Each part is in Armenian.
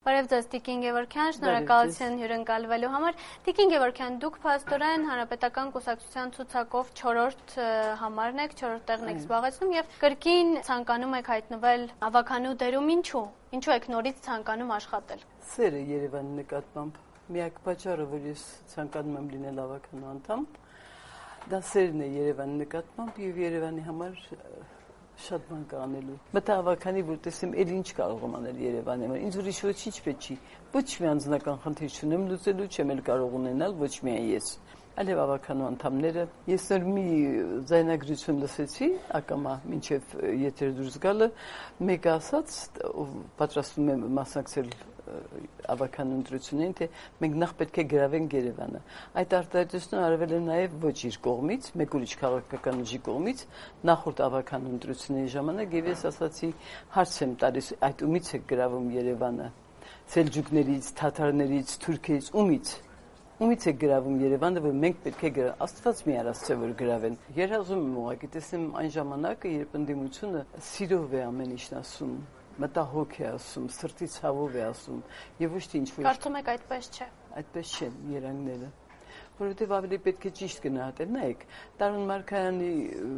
Բարև ձեզ Տիկին Գևորգյան, շնորհակալություն հյուրընկալվելու համար։ Տիկին Գևորգյան, դուք փաստորեն Հանրապետական կուսակցության ցուցակով 4-րդ համարն եք, 4-րդ տեղն եք զբաղեցնում եւ կրկին ցանկանում եք հայտնվել ավականու դերում, ինչու եք նորից ցանկանում աշխատել։ Սերը Երևանի նկատմամբ միակ պատճառը, որ ես ցանկանում եմ լինել ավականու անդամ, դա սերն է Երևանի նկատմամբ եւ Երևանի համար շատ բան կանելու։ Մտա ավականի, որ տեսեմ, էլ ինչ կարող եմ անել Երևանի համար։ Ինձ ուրիշ ոչինչ պետք չի։ Ոչ մի անձնական խնդիր չունեմ լուծելու, չեմ էլ կարող ունենալ ոչ միայն ես, այլև ավականու անդամները։ Ես նոր մի ձայնագրություն լսեցի, ակամա մինչև եթեր դուրս գալը, մեկը ասաց, պատրաստվում եմ մասնակցել ավականու ընտրություններին, թե մենք նախ պետք է գրավենք Երևանը։ Այդ արտահայտությունը արվել է նաև ոչ իր կողմից, մեկ ուրիշ քաղաքական ուժի կողմից, նախորդ ավականու ընտրությունների ժամանակ, եւ ես ասացի, հարց եմ տալիս, այդ ումից է գրավում Երևանը, սելջուկներից, թաթարներից, թուրքերից, ումից է գրավում Երևանը, որ մենք պետք է գրավենք, Աստված մի արած որ գրավեն։ Երազում եմ ուղղակի տեսնեմ այն ժամանակը, երբ ընդդիմությունը սիրով է ամեն ինչն ասում, մտահոգ է ասում, սրտի ցավով է ասում, եւ ոչ թե ինչ-որ։ Կարծում եք այդպես չէ։ Այդպես չէ երանգները, որովհետեւ ավելի պետք է ճիշտ գնահատել։ Նայեք, Տարոն Մարգարյանի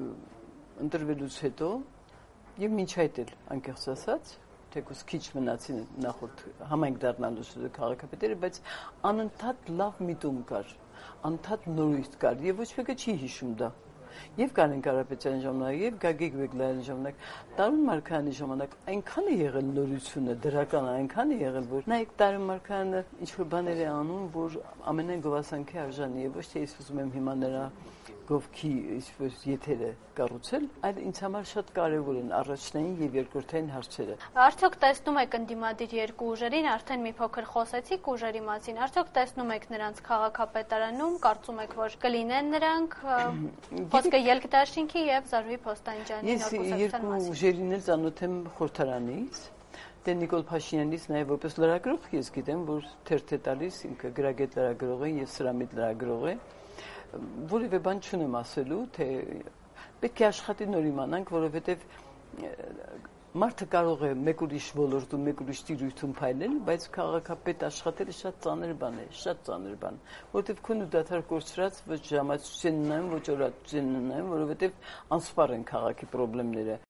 ընտրվելուց հետո եւ մինչ այդ էլ անկեղծ ասած, թեկուզ քիչ մնացին նախորդ համայնք դառնալուց քաղաքապետերը, բայց անընդհատ լավ միտում կար, անընդհատ նորույթ կար եւ ոչ մեկը չի հիշում դա։ Եվ Կարեն Կարապետյանի ժամանակ, եւ Գագիկ Բեգլարյանի ժամանակ, Տարոն Մարգարյանի ժամանակ այնքան է եղել նորությունը, դրական այնքան է եղել, որ նայեք Տարոն Մարգարյանը ինչ որ բաներ է անում, որ ամենայն գովասանքի արժանի է, ոչ թե ես ուզում եմ հիմա նրա գովքի ինչ-որ եթերը կառուցել, այլ ինձ համար շատ կարևոր են առաջնային եւ երկրորդային հարցերը։ Արդյոք տեսնում եք ընդդիմադիր երկու ուժերին, արդեն մի փոքր խոսեցիք ուժերի մասին, արդյոք տեսնում եք նրանց քաղաքապետարանում, կարծում եք, որ կլինեն նրանք, խոսքը Ելք-Դաշինքի եւ Զարուհի Փոստանջյանի նոր կուսակցության մասին։ Ես երկու ուժերին էլ ծանոթ եմ խորհրդարանից, դե Նիկոլ Փաշինյանից նաեւ որպես լրագրող ես գիտեմ, որ թերթ է տալիս, ինքը գրագետ լրագրող է եւ սրամիտ լրագրող է, որևէ բան չունեմ ասելու, թե պետք է աշխատի նոր իմանանք, որովհետեւ մարդը կարող է մեկ ուրիշ ոլորտում, մեկ ուրիշ տիրույթում փայլել, բայց քաղաքապետ աշխատելը շատ ծանր բան է, շատ ծանր բան, որովհետեւ քո ու դադար կորցրած ոչ ժամացույց են նայում, ոչ օրացույց են նայում, որովհետեւ անսպառ են քաղաքի խնդիրները։